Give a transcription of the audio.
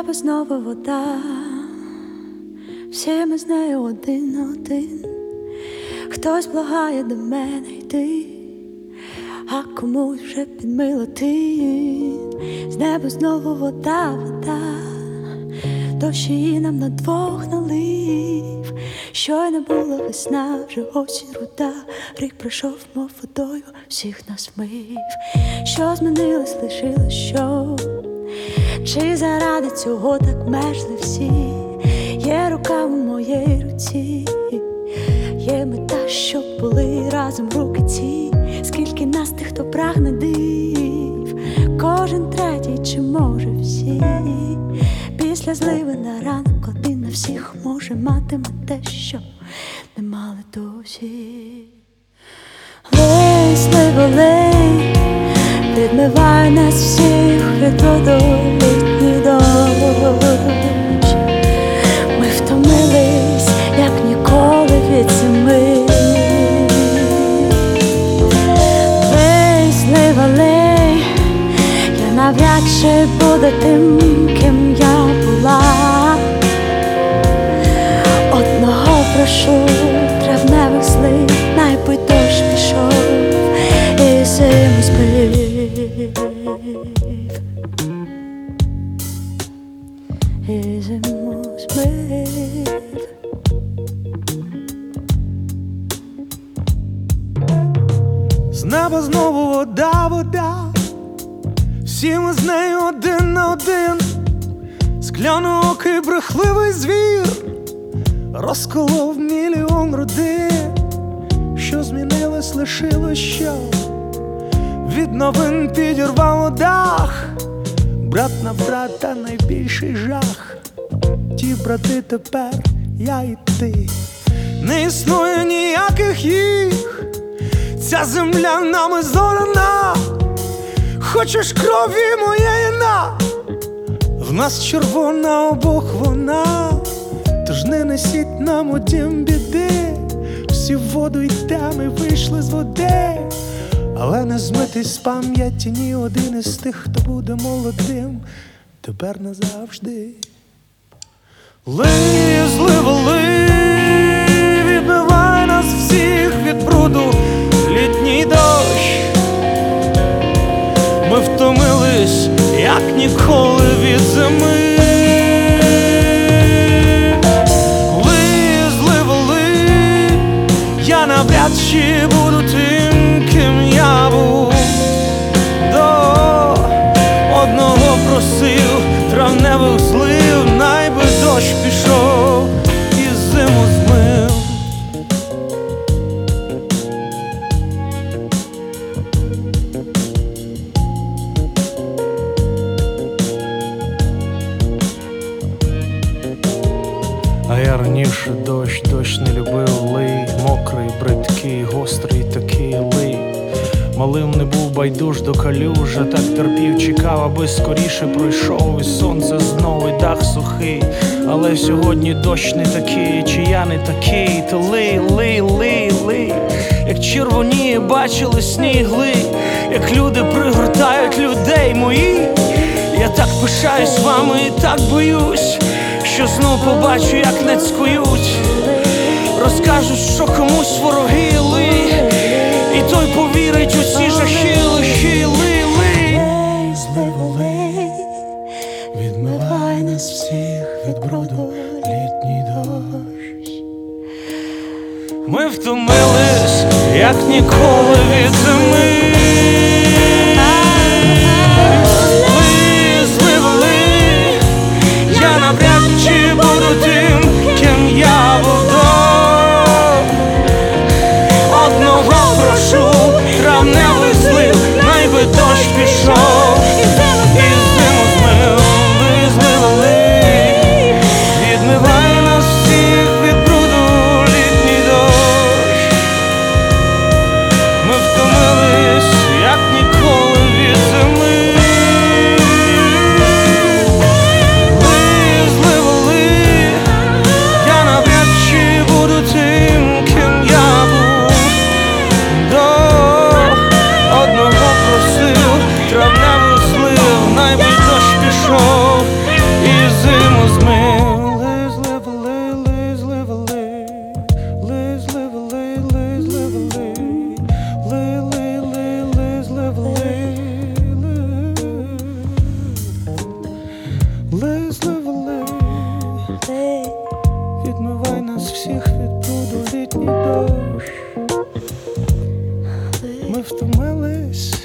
неба знову вода, всі ми з нею один на один. Хтось благає до мене йти, а комусь вже підмило тин. З неба знову вода, вода, дощ її нам на двох налив. Щойно була весна, вже осінь руда, рік пройшов, мов водою, всіх нас вмив. Що змінилось, лишилось що? Чи заради цього так мерзли всі? Є рука у моїй руці, є мета, щоб були разом руки ці. Скільки нас тих, хто прагне див, кожен третій, чи може всі. Після зливи на ранок один на всіх може матиме те, що не мали досі. Лей, сливо, лей, відмиває нас всіх від роду літній дощ. Ми втомились, як ніколи від зими. Лей, слива, лей, я навряд чи буду тим, ким я була. Одного прошу, травневих слив, найби дощ пішов і зиму збив. І зиму збив. З неба знову вода, вода, всі ми з нею один на один. Скляноокий брехливий звір розколов мільйон родин. Що змінилось, лишилось що? Від новин підірвало дах, брат на брата найбільший жах. Ті брати тепер, я і ти. Не існує ніяких їх, ця земля нами зорана. Хочеш крові моєї на? В нас червона обох вона. Тож не несіть нам у дім біди. Всі в воду йдемо і вийшли з води. Але не змитись з пам'яті ні один із тих, хто буде молодим тепер назавжди. Лий, зливо, лий, відмивай нас всіх від бруду літній дощ. Ми втомились, як ніколи від зими. Лий, зливо, лий, я навряд чи буду тим, ким я був. До одного просив травневих злив, найби дощ пішов і зиму змив. А я раніше дощ не любив. Лий, мокрий, бридкий, гострий такий лий. Малим не був байдуж до калюж, а так терпів, чекав, аби скоріше пройшов. І сонце знову, і дах сухий. Але сьогодні дощ не такий, чи я не такий. То лий, лий, лий, лий, як червоніє, бачили снігли, як люди пригортають людей мої. Я так пишаюсь вами і так боюсь, що знов побачу, як нацькують. Розкажуть, що комусь вороги лий, і той повірить у ці жахи, лихи, лий, лий. Лей, сливо, лей, відмивай нас всіх від бруду літній дощ. Ми втомились, як ніколи від зими. Лий, зливо, лий, я навряд чи буду тим, ким я був до. Одного прошу, травневих злив, найби дощ пішов і зиму змив. Лий, зливо, лий, відмивай нас всіх від бруду літній дощ. Ми втомились, як ніколи. Ми втомились